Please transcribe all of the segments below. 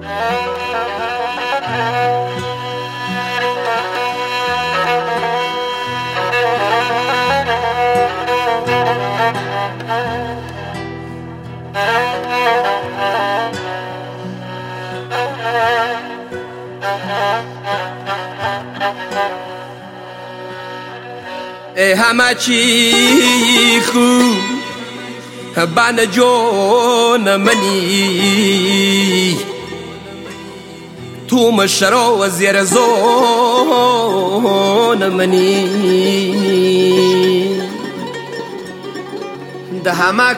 همه چی خوب بان جون منی تو مشرا و زیر زون منی ده همه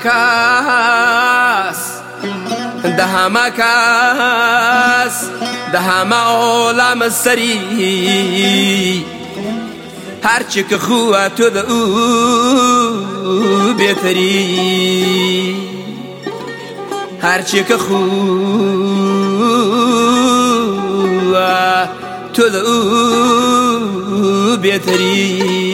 کس ده همه عالم سری هرچی که خواه تو ده او بهتری هرچی که خواه تو ده او بهتری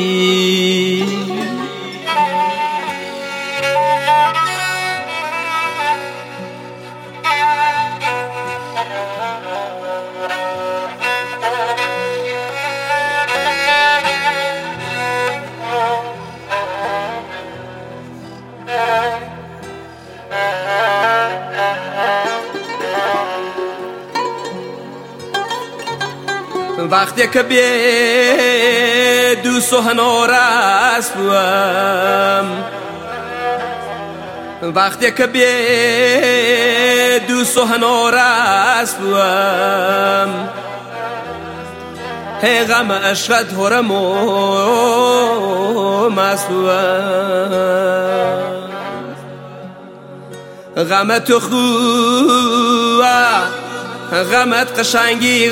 وقتی که به دوست و هنوراس بوم وقتی که به دوست و هنوراس بوم هی غم عشقت هرم و مسبوم غم تو خواه غمت قشنگی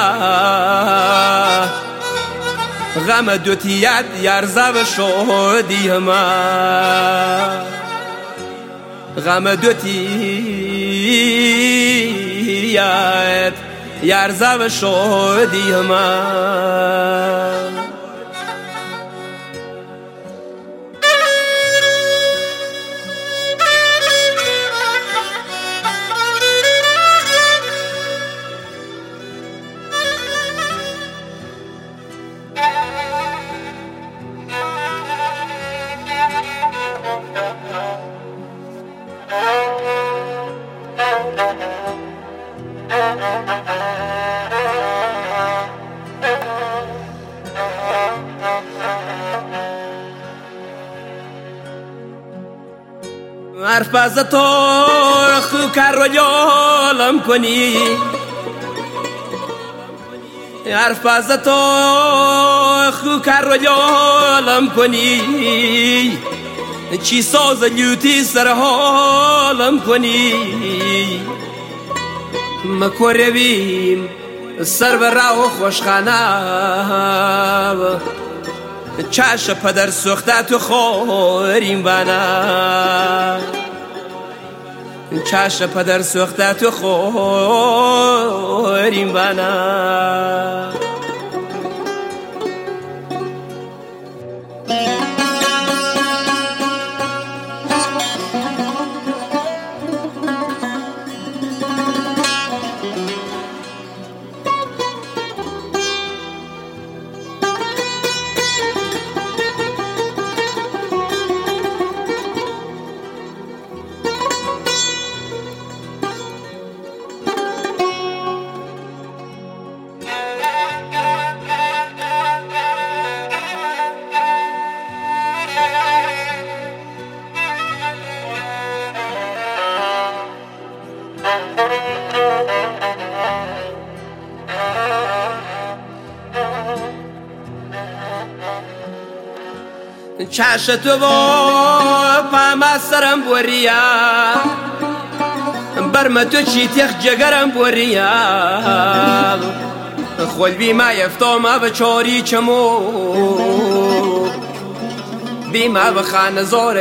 غم دوتیت یرزب شدی همه غم دوتیت یرزب شدی همه حرف از تو خو کر و جالم کنی حرف از تو خو کر و جالم کنی چی ساز لیوتی سر حالم کنی مکرویم سر و رو خوشخانه چش پدر سوخته تو خوریم بنا چش پدر سوخته تو خوریم بنا چش تو با پام سرم بوریا برم تو چی تیخ جگرم بوریا خول بی ما یفتام و چاری چمو بی ما بخان زور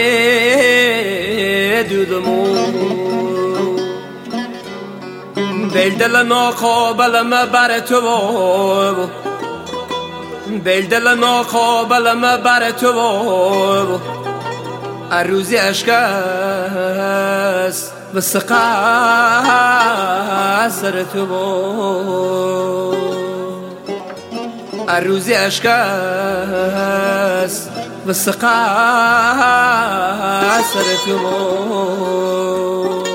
دودمو دل ناقابل ما بر تو دل ناقابل ما بر تو عروضی عشق است بسقاسر تو الروزي أشكاس بسقاسر تو